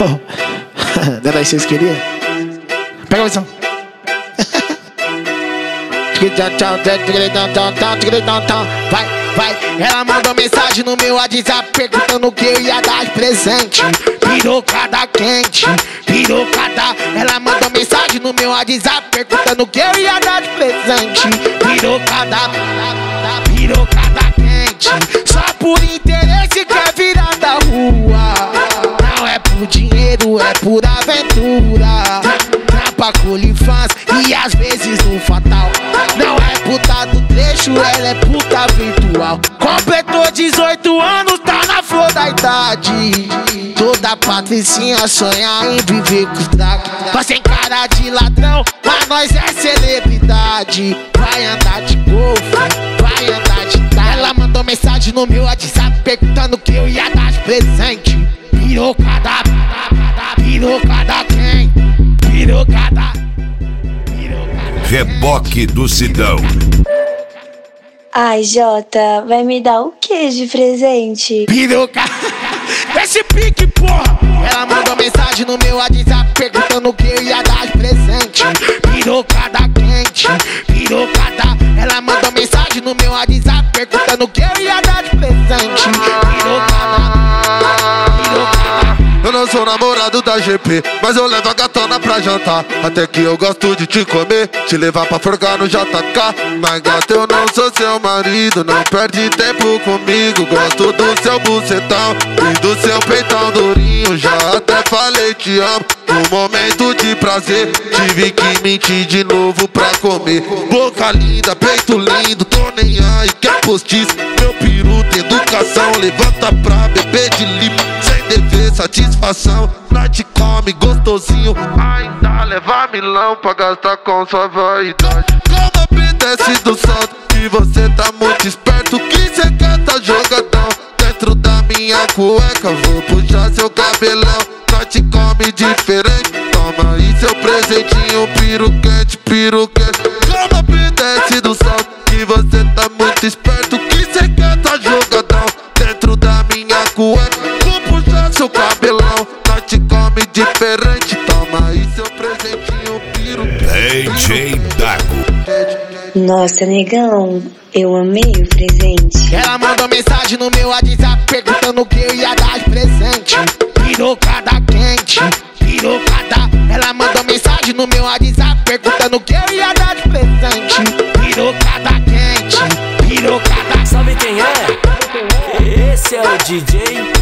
Não era isso que vocês queriam? Pega a visão. Vai, vai. Ela mandou mensagem no meu WhatsApp perguntando o que eu ia dar de presente. Pirocada quente, pirocada. Ela mandou mensagem no meu WhatsApp perguntando o que eu ia dar de presente. Pirocada, pirocada quente. Só por interesse quer virar da rua. Não é por dinheiro, é por aventura. Trampa com OnlyFans e às vezes no fatal. Não é puta do trecho, ela é puta virtual. Completou 18 anos, tá na flor da idade. Toda patricinha sonha em viver com os drag. Nós tem cara de ladrão, mas nós é celebridade. Vai andar de golfe, vai andar de carro. Ela mandou mensagem no meu WhatsApp perguntando o que eu ia dar de presente. Pirocada, pirocada quem? Pirocada, pirocada. Reboque do Sidão. Ai, Jota, vai me dar o que de presente? Piroca, esse pique, porra. Ela mandou mensagem no meu WhatsApp perguntando o que eu ia dar de presente. Pirocada quente, pirocada. Ela mandou mensagem no meu WhatsApp perguntando o que eu ia dar de presente. Pirocada, pirocada. Eu não sou namorado da GP, mas eu levo a gatona pra jantar. Até que eu gosto de te comer, te levar pra forcar no JK. Mas gata, eu não sou seu marido, não perde tempo comigo. Gosto do seu bucetão e do seu peitão durinho. Já até falei te amo, no momento de prazer tive que mentir de novo pra comer. Boca linda, peito lindo, tô nem aí, quer postiço. Meu peru tem educação, levanta pra beber de lima. Sem dever satisfação, nós te come gostosinho. Ainda leva milão pra gastar com sua vaidade. Como obedece do salto, que você tá muito esperto, que cê quer tá jogadão. Dentro da minha cueca, vou puxar seu cabelão. Nós te come diferente, toma aí seu presentinho. Piruquete, piruquete. Como obedece do salto, que você tá muito esperto, que cê quer tá jogadão. Dentro da minha cueca, seu cabelão, nós te come diferente. Toma aí seu presentinho, piro. DJ Dago. Nossa, negão, eu amei o presente. Ela mandou mensagem no meu WhatsApp perguntando o que eu ia dar de presente. Pirocada quente, pirocada. Ela mandou mensagem no meu WhatsApp perguntando o que eu ia dar de presente. Pirocada quente, pirocada. Sabe quem é? Esse é o DJ